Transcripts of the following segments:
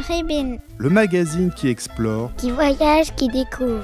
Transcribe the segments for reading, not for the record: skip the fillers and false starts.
Ribine. Le magazine qui explore, Qui voyage, qui découvre.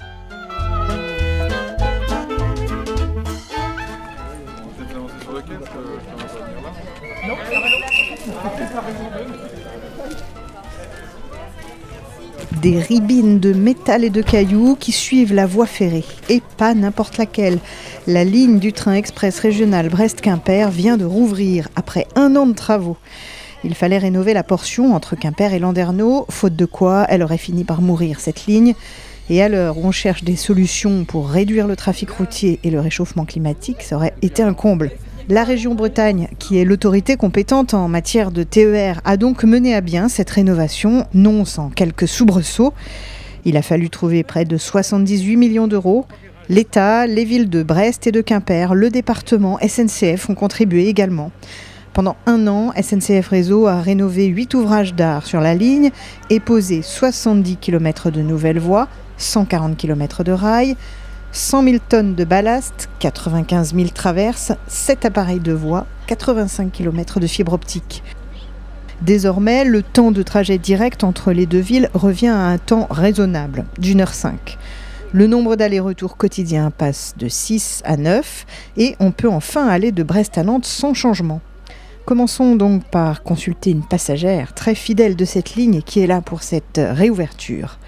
Des ribines de métal et de cailloux qui suivent la voie ferrée, et pas n'importe laquelle. La ligne du train express régional Brest-Quimper vient de rouvrir après 1 an de travaux. Il fallait rénover la portion entre Quimper et Landerneau, faute de quoi elle aurait fini par mourir cette ligne. Et à l'heure où on cherche des solutions pour réduire le trafic routier et le réchauffement climatique, ça aurait été un comble. La région Bretagne, qui est l'autorité compétente en matière de TER, a donc mené à bien cette rénovation, non sans quelques soubresauts. Il a fallu trouver près de 78 millions d'euros. L'État, les villes de Brest et de Quimper, le département, SNCF ont contribué également. Pendant 1 an, SNCF Réseau a rénové 8 ouvrages d'art sur la ligne et posé 70 km de nouvelles voies, 140 km de rails, 100 000 tonnes de ballast, 95 000 traverses, 7 appareils de voie, 85 km de fibre optique. Désormais, le temps de trajet direct entre les deux villes revient à un temps raisonnable, d'1h05. Le nombre d'allers-retours quotidiens passe de 6 à 9 et on peut enfin aller de Brest à Nantes sans changement. Commençons donc par consulter une passagère très fidèle de cette ligne qui est là pour cette réouverture.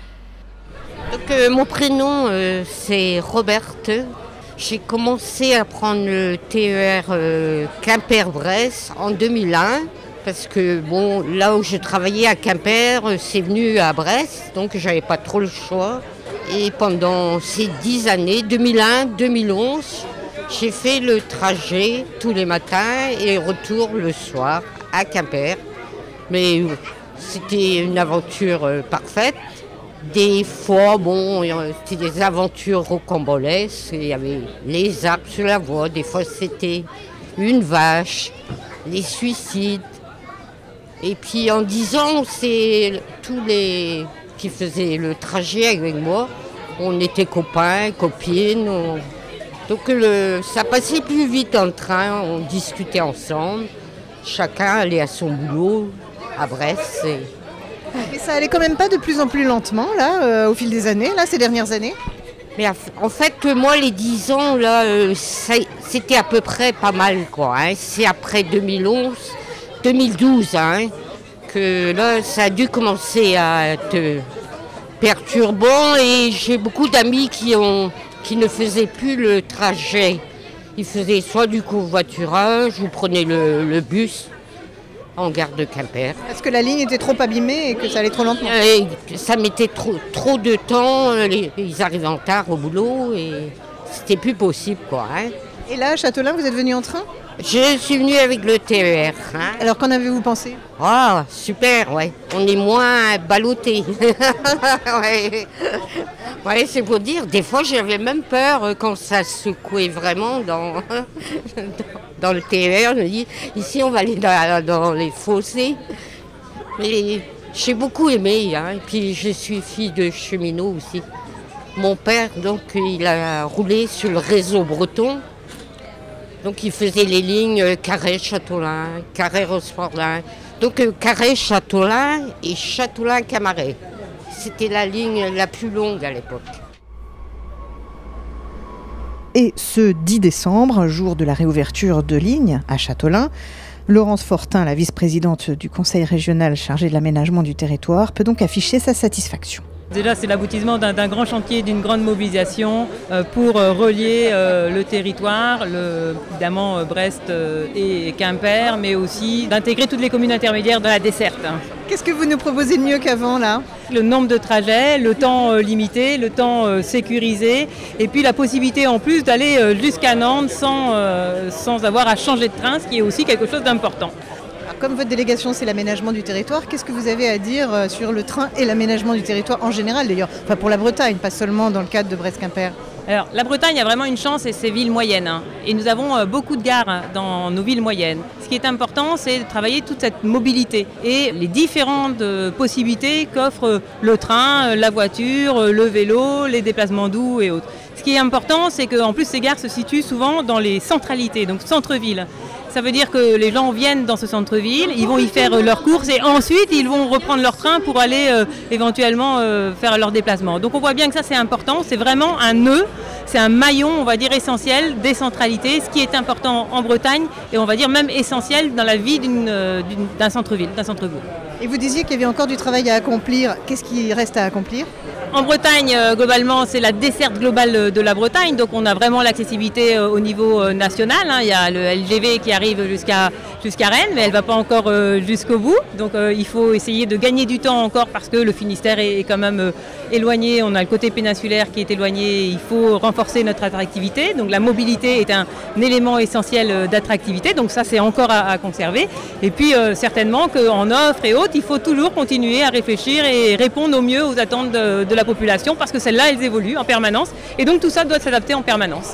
Donc, mon prénom, c'est Roberte. J'ai commencé à prendre le TER Quimper-Brest en 2001 parce que là où je travaillais à Quimper, c'est venu à Brest, donc j'avais pas trop le choix. Et pendant ces 10 années, 2001-2011, j'ai fait le trajet tous les matins et retour le soir à Quimper. Mais c'était une aventure parfaite. Des fois, c'était des aventures rocambolesques. Il y avait les arbres sur la voie. Des fois, c'était une vache, les suicides. Et puis, en 10 ans, c'est tous les qui faisaient le trajet avec moi. On était copains, copines. Donc, ça passait plus vite en train. On discutait ensemble. Chacun allait à son boulot à Brest. Et ça allait quand même pas de plus en plus lentement, là, au fil des années, là, ces dernières années? Mais en fait, moi, les 10 ans, là, c'était à peu près pas mal, quoi. C'est après 2012, que là, ça a dû commencer à être perturbant. Et j'ai beaucoup d'amis qui ne faisaient plus le trajet. Ils faisaient soit du covoiturage ou prenaient le bus en gare de Quimper. Parce que la ligne était trop abîmée et que ça allait trop lentement. Ça mettait trop de temps, ils arrivaient en retard au boulot et c'était plus possible, quoi. Et là, à Châtelain, vous êtes venu en train? Je suis venue avec le TER. Alors qu'en avez-vous pensé? Ah, super, ouais. On est moins ballottés. Ouais, c'est pour dire, des fois j'avais même peur quand ça secouait vraiment dans le TER. Je me dis, ici on va aller dans les fossés. Mais j'ai beaucoup aimé, et puis je suis fille de cheminot aussi. Mon père, donc, il a roulé sur le réseau breton. Donc il faisait les lignes Carhaix-Châteaulin, Carhaix-Rosport-Lin. Donc Carhaix-Châteaulin et Châteaulin-Camaret. C'était la ligne la plus longue à l'époque. Et ce 10 décembre, jour de la réouverture de ligne à Châteaulin, Laurence Fortin, la vice-présidente du conseil régional chargée de l'aménagement du territoire, peut donc afficher sa satisfaction. Déjà, c'est l'aboutissement d'un grand chantier, d'une grande mobilisation pour relier le territoire, évidemment Brest et Quimper, mais aussi d'intégrer toutes les communes intermédiaires dans la desserte. Qu'est-ce que vous nous proposez de mieux qu'avant, là ? Le nombre de trajets, le temps limité, le temps sécurisé, et puis la possibilité en plus d'aller jusqu'à Nantes sans avoir à changer de train, ce qui est aussi quelque chose d'important. Comme votre délégation, c'est l'aménagement du territoire, qu'est-ce que vous avez à dire sur le train et l'aménagement du territoire en général d'ailleurs? Enfin pour la Bretagne, pas seulement dans le cadre de Brest-Quimper. Alors la Bretagne a vraiment une chance et ses villes moyennes. Et nous avons beaucoup de gares dans nos villes moyennes. Ce qui est important, c'est de travailler toute cette mobilité et les différentes possibilités qu'offre le train, la voiture, le vélo, les déplacements doux et autres. Ce qui est important, c'est qu'en plus ces gares se situent souvent dans les centralités, donc centre-ville. Ça veut dire que les gens viennent dans ce centre-ville, ils vont y faire leurs courses et ensuite ils vont reprendre leur train pour aller éventuellement faire leur déplacement. Donc on voit bien que ça c'est important, c'est vraiment un nœud, c'est un maillon, on va dire essentiel des centralités, ce qui est important en Bretagne et on va dire même essentiel dans la vie d'un centre-ville, d'un centre-bourg. Et vous disiez qu'il y avait encore du travail à accomplir. Qu'est-ce qui reste à accomplir ? En Bretagne, globalement, c'est la desserte globale de la Bretagne, donc on a vraiment l'accessibilité au niveau national. Il y a le LGV qui arrive jusqu'à Rennes, mais elle ne va pas encore jusqu'au bout. Donc il faut essayer de gagner du temps encore parce que le Finistère est quand même éloigné. On a le côté péninsulaire qui est éloigné. Il faut renforcer notre attractivité. Donc la mobilité est un élément essentiel d'attractivité. Donc ça, c'est encore à conserver. Et puis certainement qu'en offre et autres, il faut toujours continuer à réfléchir et répondre au mieux aux attentes de la population parce que celles-là, elles évoluent en permanence. Et donc tout ça doit s'adapter en permanence.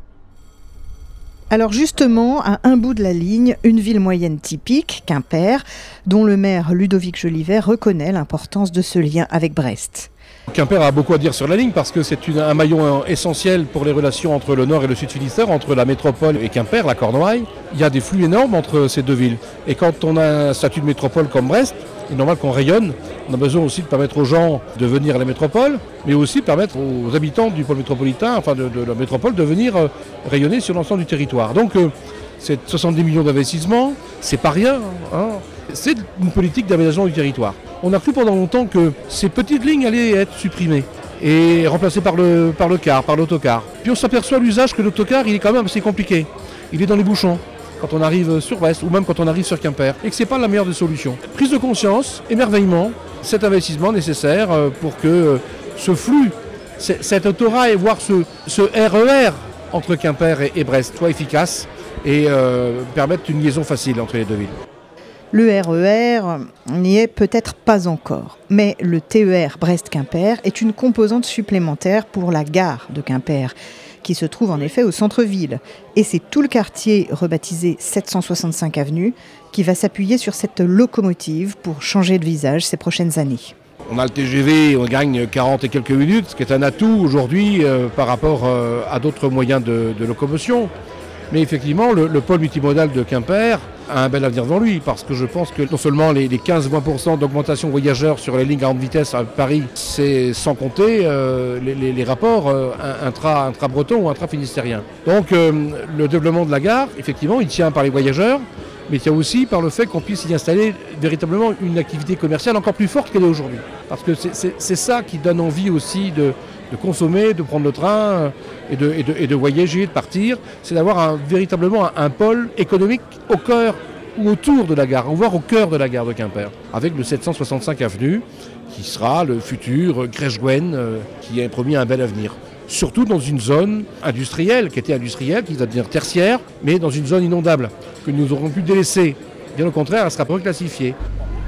Alors justement, à un bout de la ligne, une ville moyenne typique, Quimper, dont le maire Ludovic Jolivet reconnaît l'importance de ce lien avec Brest. Quimper a beaucoup à dire sur la ligne parce que c'est un maillon essentiel pour les relations entre le nord et le sud Finistère, entre la métropole et Quimper, la Cornouaille. Il y a des flux énormes entre ces deux villes. Et quand on a un statut de métropole comme Brest, il est normal qu'on rayonne. On a besoin aussi de permettre aux gens de venir à la métropole, mais aussi de permettre aux habitants du pôle métropolitain, enfin de la métropole, de venir rayonner sur l'ensemble du territoire. Donc c'est 70 millions d'investissements, c'est pas rien, hein. C'est une politique d'aménagement du territoire. On a cru pendant longtemps que ces petites lignes allaient être supprimées et remplacées par le car, par l'autocar. Puis on s'aperçoit à l'usage que l'autocar, il est quand même assez compliqué. Il est dans les bouchons quand on arrive sur Brest ou même quand on arrive sur Quimper et que ce n'est pas la meilleure des solutions. Prise de conscience, émerveillement, cet investissement nécessaire pour que ce flux, cet autorail, voire ce RER entre Quimper et Brest soit efficace et permette une liaison facile entre les deux villes. Le RER n'y est peut-être pas encore, mais le TER Brest-Quimper est une composante supplémentaire pour la gare de Quimper, qui se trouve en effet au centre-ville. Et c'est tout le quartier, rebaptisé 765 avenue, qui va s'appuyer sur cette locomotive pour changer de visage ces prochaines années. On a le TGV, on gagne 40 et quelques minutes, ce qui est un atout aujourd'hui par rapport à d'autres moyens de locomotion. Mais effectivement, le pôle multimodal de Quimper a un bel avenir devant lui, parce que je pense que non seulement les 15-20% d'augmentation voyageurs sur les lignes à grande vitesse à Paris, c'est sans compter les rapports intra-breton ou intra-finistérien. Donc le développement de la gare, effectivement, il tient par les voyageurs, mais il tient aussi par le fait qu'on puisse y installer véritablement une activité commerciale encore plus forte qu'elle est aujourd'hui. Parce que c'est ça qui donne envie aussi de consommer, de prendre le train et de voyager, de partir. C'est d'avoir véritablement un pôle économique au cœur ou autour de la gare, voire au cœur de la gare de Quimper, avec le 765 avenue qui sera le futur Grèche-Gouenne qui a promis un bel avenir. Surtout dans une zone industrielle, qui va devenir tertiaire, mais dans une zone inondable, que nous aurons pu délaisser. Bien au contraire, elle sera reclassifiée.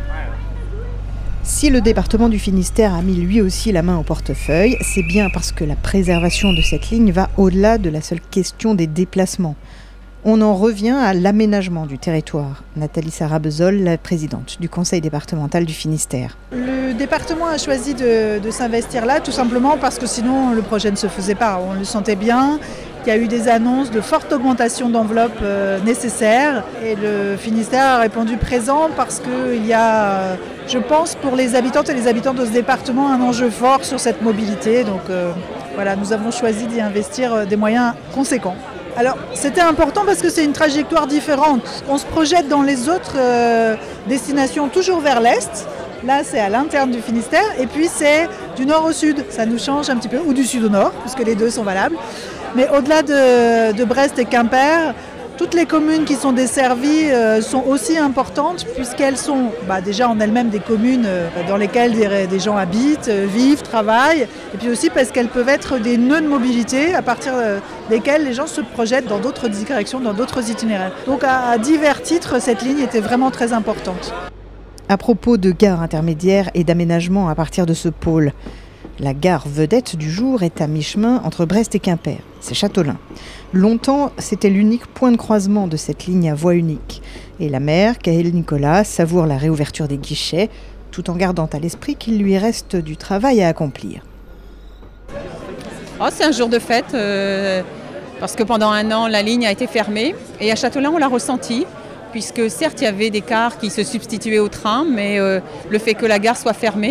Si le département du Finistère a mis lui aussi la main au portefeuille, c'est bien parce que la préservation de cette ligne va au-delà de la seule question des déplacements. On en revient à l'aménagement du territoire. Nathalie Sarabezol, la présidente du conseil départemental du Finistère. Le département a choisi de s'investir là, tout simplement parce que sinon le projet ne se faisait pas. On le sentait bien. Il y a eu des annonces de forte augmentation d'enveloppe nécessaires et le Finistère a répondu présent parce qu'il y a, je pense, pour les habitantes et les habitants de ce département, un enjeu fort sur cette mobilité. Donc voilà, nous avons choisi d'y investir des moyens conséquents. Alors, c'était important parce que c'est une trajectoire différente. On se projette dans les autres destinations toujours vers l'est. Là, c'est à l'interne du Finistère. Et puis, c'est du nord au sud. Ça nous change un petit peu. Ou du sud au nord, puisque les deux sont valables. Mais au-delà de Brest et Quimper, toutes les communes qui sont desservies sont aussi importantes puisqu'elles sont déjà en elles-mêmes des communes dans lesquelles des gens habitent, vivent, travaillent. Et puis aussi parce qu'elles peuvent être des nœuds de mobilité à partir desquels les gens se projettent dans d'autres directions, dans d'autres itinéraires. Donc à divers titres, cette ligne était vraiment très importante. À propos de gares intermédiaires et d'aménagement à partir de ce pôle, la gare vedette du jour est à mi-chemin entre Brest et Quimper. C'est Châteaulin. Longtemps, c'était l'unique point de croisement de cette ligne à voie unique. Et la maire, Kaëlle Nicolas, savoure la réouverture des guichets, tout en gardant à l'esprit qu'il lui reste du travail à accomplir. C'est un jour de fête. parce que pendant 1 an, la ligne a été fermée. Et à Châteaulin, on l'a ressenti, puisque certes, il y avait des cars qui se substituaient au train, mais le fait que la gare soit fermée,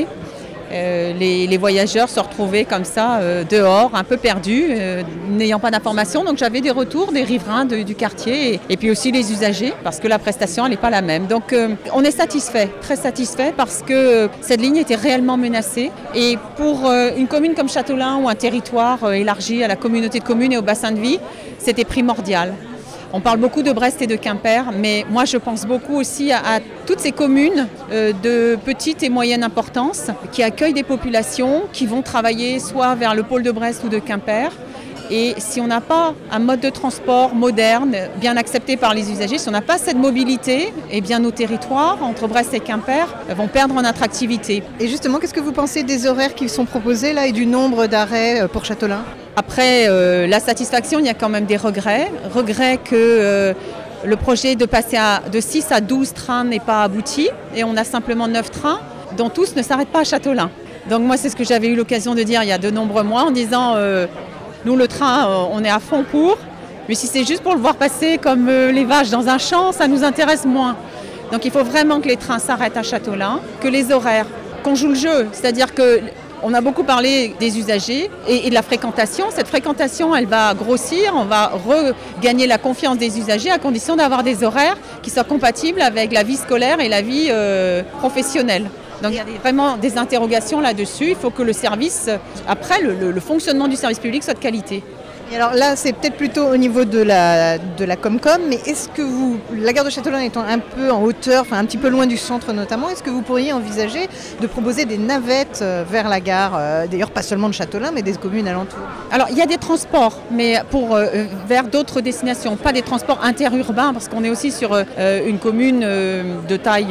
les voyageurs se retrouvaient comme ça dehors, un peu perdus, n'ayant pas d'informations. Donc j'avais des retours des riverains du quartier et puis aussi les usagers, parce que la prestation elle n'est pas la même. Donc on est satisfait, très satisfait, parce que cette ligne était réellement menacée. Et pour une commune comme Châteaulin, ou un territoire élargi à la communauté de communes et au bassin de vie, c'était primordial. On parle beaucoup de Brest et de Quimper, mais moi je pense beaucoup aussi à toutes ces communes de petite et moyenne importance qui accueillent des populations qui vont travailler soit vers le pôle de Brest ou de Quimper. Et si on n'a pas un mode de transport moderne, bien accepté par les usagers, si on n'a pas cette mobilité, eh bien nos territoires entre Brest et Quimper vont perdre en attractivité. Et justement, qu'est-ce que vous pensez des horaires qui sont proposés là et du nombre d'arrêts pour Châteaulin ? Après la satisfaction, il y a quand même des regrets. Regrets que le projet de passer de 6 à 12 trains n'est pas abouti. Et on a simplement 9 trains, dont tous ne s'arrêtent pas à Châteaulin. Donc moi, c'est ce que j'avais eu l'occasion de dire il y a de nombreux mois, en disant nous, le train, on est à fond pour. Mais si c'est juste pour le voir passer comme les vaches dans un champ, ça nous intéresse moins. Donc il faut vraiment que les trains s'arrêtent à Châteaulin, que les horaires, qu'on joue le jeu. C'est-à-dire que on a beaucoup parlé des usagers et de la fréquentation. Cette fréquentation, elle va grossir, on va regagner la confiance des usagers à condition d'avoir des horaires qui soient compatibles avec la vie scolaire et la vie professionnelle. Donc il y a vraiment des interrogations là-dessus. Il faut que le service, après le fonctionnement du service public soit de qualité. Et alors là, c'est peut-être plutôt au niveau de la Comcom, mais est-ce que la gare de Châteaulin étant un peu en hauteur, enfin un petit peu loin du centre notamment, est-ce que vous pourriez envisager de proposer des navettes vers la gare, d'ailleurs pas seulement de Châteaulin, mais des communes alentours ? Alors il y a des transports, mais vers d'autres destinations, pas des transports interurbains, parce qu'on est aussi sur une commune de taille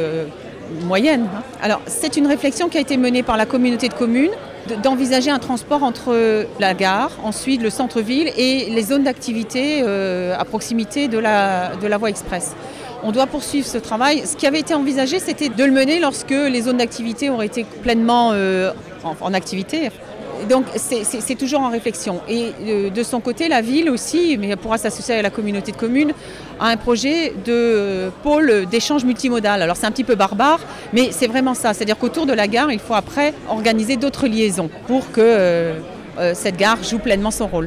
moyenne. Alors c'est une réflexion qui a été menée par la communauté de communes, d'envisager un transport entre la gare, ensuite le centre-ville et les zones d'activité à proximité de la voie express. On doit poursuivre ce travail. Ce qui avait été envisagé, c'était de le mener lorsque les zones d'activité auraient été pleinement en activité. Donc c'est toujours en réflexion. Et de son côté, la ville aussi, mais elle pourra s'associer à la communauté de communes, a un projet de pôle d'échange multimodal. Alors c'est un petit peu barbare, mais c'est vraiment ça. C'est-à-dire qu'autour de la gare, il faut après organiser d'autres liaisons pour que cette gare joue pleinement son rôle.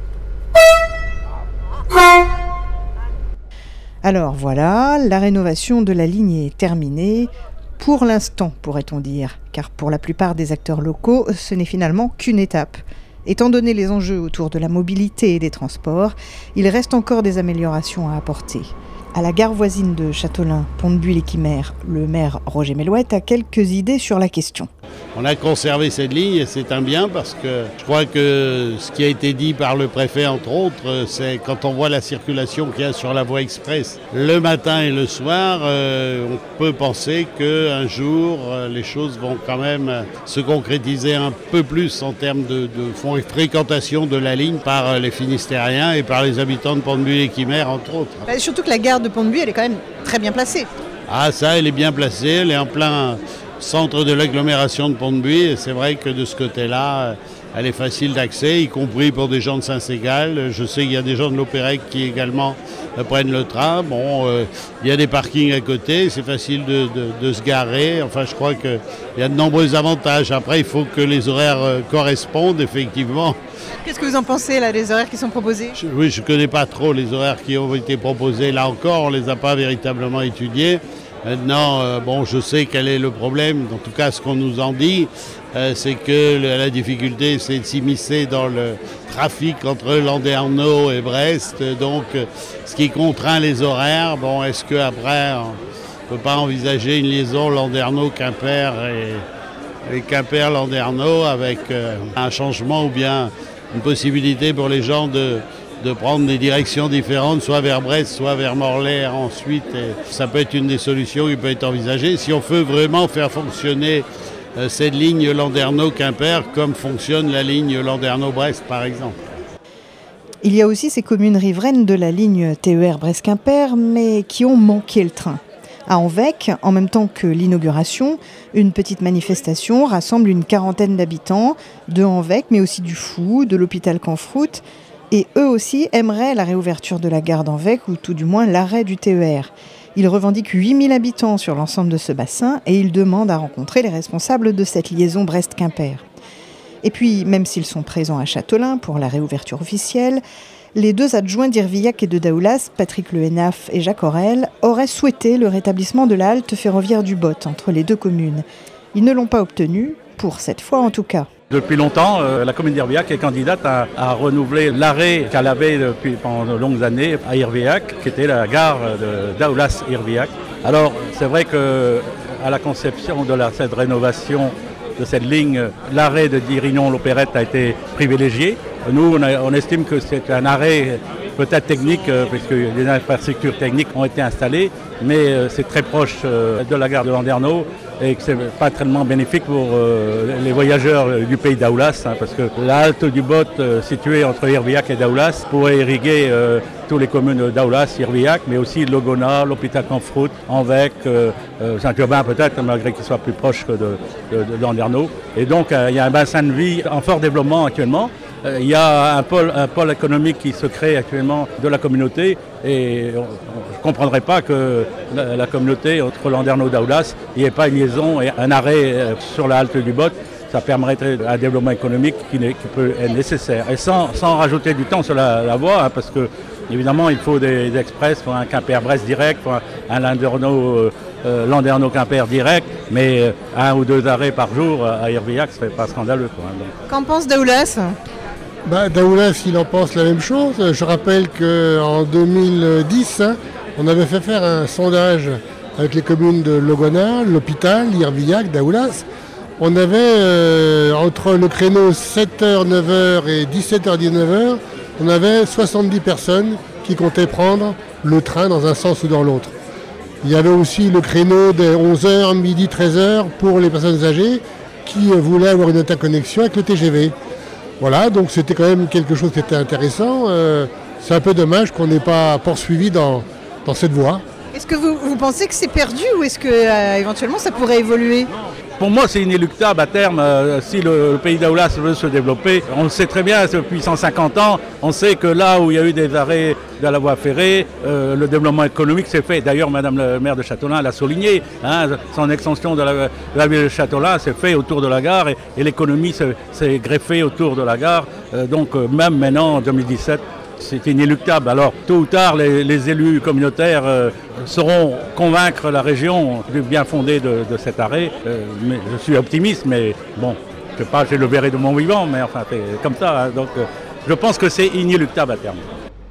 Alors voilà, la rénovation de la ligne est terminée. Pour l'instant, pourrait-on dire, car pour la plupart des acteurs locaux, ce n'est finalement qu'une étape. Étant donné les enjeux autour de la mobilité et des transports, il reste encore des améliorations à apporter. À la gare voisine de Châteaulin, Pont-de-Buis-les-Quimères, le maire Roger Melouette a quelques idées sur la question. On a conservé cette ligne et c'est un bien parce que je crois que ce qui a été dit par le préfet, entre autres, c'est quand on voit la circulation qu'il y a sur la voie express le matin et le soir, on peut penser qu'un jour, les choses vont quand même se concrétiser un peu plus en termes de fréquentation de la ligne par les Finistériens et par les habitants de Pont-de-Buis-les-Quimères, entre autres. Surtout que la gare de Pont-de-Buis, elle est quand même très bien placée. Ah ça, elle est bien placée, elle est en plein centre de l'agglomération de Pont-de-Buis et c'est vrai que de ce côté-là, elle est facile d'accès, y compris pour des gens de Saint-Ségal. Je sais qu'il y a des gens de l'Opérec qui également prennent le train. Bon, il y a des parkings à côté, c'est facile de se garer. Enfin, je crois qu'il y a de nombreux avantages. Après, il faut que les horaires correspondent, effectivement. Qu'est-ce que vous en pensez, là, des horaires qui sont proposés ? Oui, je ne connais pas trop les horaires qui ont été proposés. Là encore, on ne les a pas véritablement étudiés. Maintenant, bon, je sais quel est le problème. En tout cas, ce qu'on nous en dit, c'est que la difficulté, c'est de s'immiscer dans le trafic entre Landerneau et Brest. Donc, ce qui contraint les horaires. Bon, est-ce qu'après, on ne peut pas envisager une liaison Landerneau-Quimper et Quimper-Landerneau avec un changement ou bien une possibilité pour les gens de prendre des directions différentes, soit vers Brest, soit vers Morlaix ensuite. Et ça peut être une des solutions qui peut être envisagée si on veut vraiment faire fonctionner cette ligne Landerneau-Quimper comme fonctionne la ligne Landerneau-Brest par exemple. Il y a aussi ces communes riveraines de la ligne TER Brest-Quimper, mais qui ont manqué le train. À Envec, en même temps que l'inauguration, une petite manifestation rassemble une quarantaine d'habitants de Envec, mais aussi du Fou, de l'hôpital Canfroute. Et eux aussi aimeraient la réouverture de la gare d'Anvec ou tout du moins l'arrêt du TER. Ils revendiquent 8000 habitants sur l'ensemble de ce bassin et ils demandent à rencontrer les responsables de cette liaison Brest-Quimper. Et puis, même s'ils sont présents à Châtelain pour la réouverture officielle, les deux adjoints d'Irvillac et de Daoulas, Patrick Le Henaf et Jacques Aurel, auraient souhaité le rétablissement de la halte ferroviaire du Bot entre les deux communes. Ils ne l'ont pas obtenu, pour cette fois en tout cas. Depuis longtemps, la commune d'Irvillac est candidate à renouveler l'arrêt qu'elle avait pendant de longues années à Irvillac, qui était la gare de Daoulas-Irvillac. Alors, c'est vrai qu'à la conception de cette rénovation de cette ligne, l'arrêt de Dirignon-l'Opérette a été privilégié. Nous, on estime que c'est un arrêt peut-être technique, puisque les infrastructures techniques ont été installées, mais c'est très proche de la gare de Landerneau et que ce n'est pas tellement bénéfique pour les voyageurs du pays d'Aoulas, parce que la halte du Bot, située entre Irvillac et Daoulas, pourrait irriguer toutes les communes d'Aoulas, Irvillac, mais aussi Logona, l'Hôpital-Canfroute, Anvec, Saint-Urbain peut-être, malgré qu'il soit plus proche que de Landerneau. Et donc, il y a un bassin de vie en fort développement actuellement. Il y a un pôle économique qui se crée actuellement de la communauté et je ne comprendrais pas que la communauté entre Landerneau et Daoulas, il n'y ait pas une liaison et un arrêt sur la halte du Bot. Ça permettrait un développement économique qui peut être nécessaire. Et sans rajouter du temps sur la voie, parce que évidemment il faut des express pour un Quimper-Brest direct, pour un Landerneau-Quimper direct, mais 1 ou 2 arrêts par jour à Irvillac, ce serait pas scandaleux. Qu'en pense Daoulas ? Daoulas, il en pense la même chose. Je rappelle qu'en 2010, on avait fait faire un sondage avec les communes de Logona, l'Hôpital, Irvillac, Daoulas. On avait, entre le créneau 7h, 9h et 17h, 19h, on avait 70 personnes qui comptaient prendre le train dans un sens ou dans l'autre. Il y avait aussi le créneau des 11h, midi, 13h pour les personnes âgées qui voulaient avoir une interconnexion avec le TGV. Voilà, donc c'était quand même quelque chose qui était intéressant. C'est un peu dommage qu'on n'ait pas poursuivi dans cette voie. Est-ce que vous pensez que c'est perdu ou est-ce que éventuellement ça pourrait évoluer ? Pour moi, c'est inéluctable à terme. Si le pays d'Aoulas veut se développer, on le sait très bien, depuis 150 ans, on sait que là où il y a eu des arrêts de la voie ferrée, le développement économique s'est fait. D'ailleurs, Madame le maire de Châtelain l'a souligné. Son extension de la ville de Châtelain s'est fait autour de la gare et l'économie s'est greffée autour de la gare. Donc même maintenant, en 2017, c'est inéluctable. Alors, tôt ou tard, les élus communautaires sauront convaincre la région du bien fondé de cet arrêt. Mais je suis optimiste, mais bon, je ne sais pas, j'ai le verrai de mon vivant, mais enfin, c'est comme ça. Donc, je pense que c'est inéluctable à terme.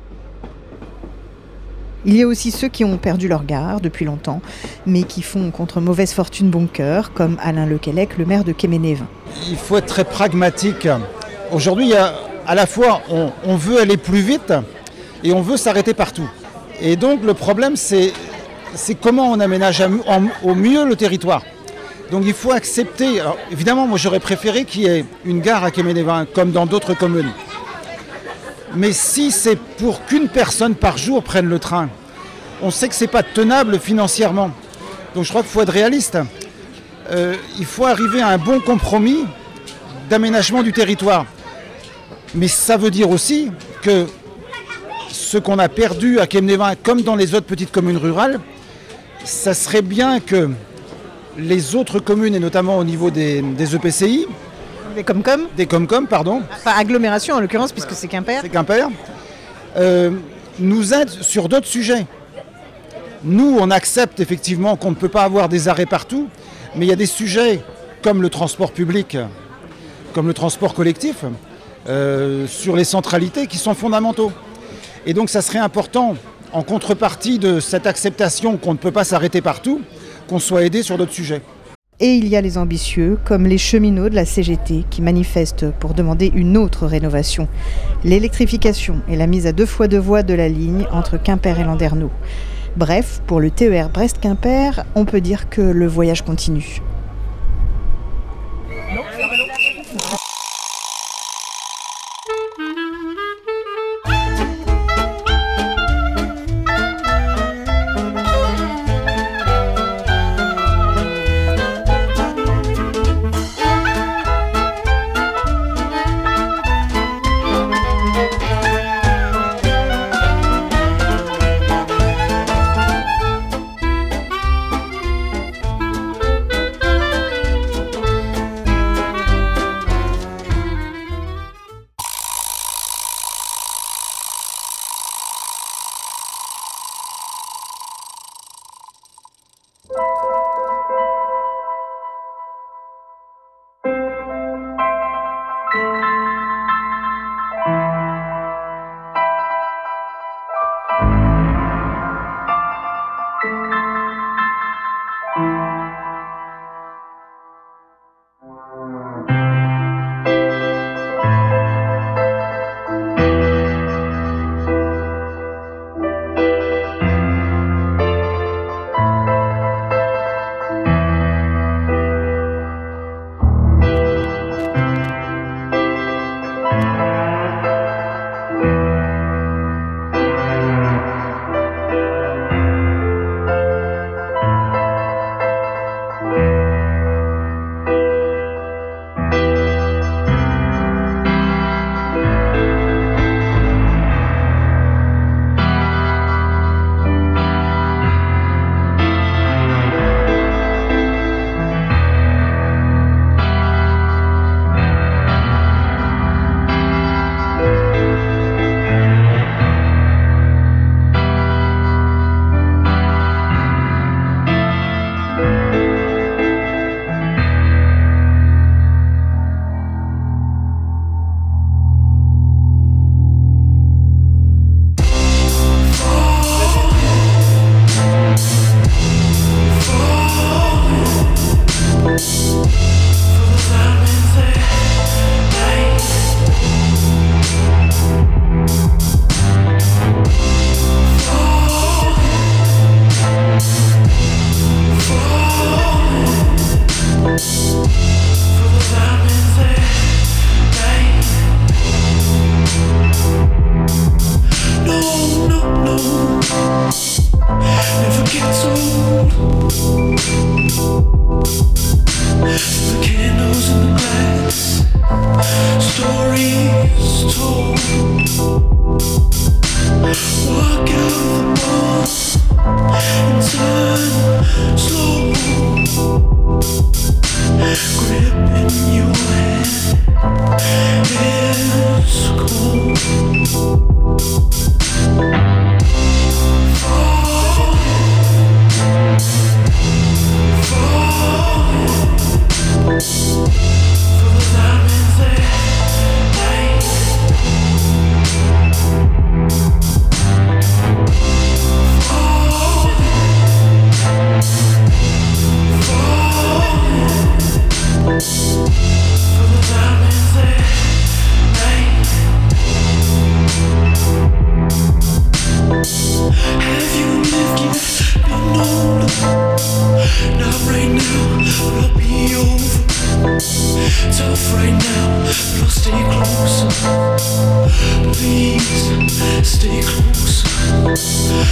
Il y a aussi ceux qui ont perdu leur gare depuis longtemps, mais qui font contre mauvaise fortune bon cœur, comme Alain Lequelec, le maire de Quéménévin. Il faut être très pragmatique. Aujourd'hui, il y a à la fois, on veut aller plus vite et on veut s'arrêter partout. Et donc le problème, c'est comment on aménage au mieux le territoire. Donc il faut accepter. Alors, évidemment, moi j'aurais préféré qu'il y ait une gare à Quéménévin, comme dans d'autres communes. Mais si c'est pour qu'une personne par jour prenne le train, on sait que ce n'est pas tenable financièrement. Donc je crois qu'il faut être réaliste. Il faut arriver à un bon compromis d'aménagement du territoire. Mais ça veut dire aussi que ce qu'on a perdu à Quéménévin, comme dans les autres petites communes rurales, ça serait bien que les autres communes, et notamment au niveau des EPCI, des Comcom, pardon. Enfin, agglomération en l'occurrence, puisque c'est Quimper. C'est Quimper. Nous aident sur d'autres sujets. Nous, on accepte effectivement qu'on ne peut pas avoir des arrêts partout, mais il y a des sujets comme le transport public, comme le transport collectif, sur les centralités qui sont fondamentaux. Et donc ça serait important, en contrepartie de cette acceptation qu'on ne peut pas s'arrêter partout, qu'on soit aidé sur d'autres sujets. Et il y a les ambitieux, comme les cheminots de la CGT, qui manifestent pour demander une autre rénovation, l'électrification et la mise à 2 fois 2 voies de la ligne entre Quimper et Landerneau. Bref, pour le TER Brest-Quimper, on peut dire que le voyage continue.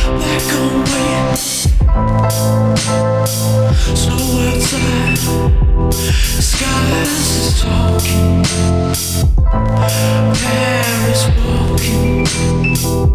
back away. So outside, skies is talking, Paris walking.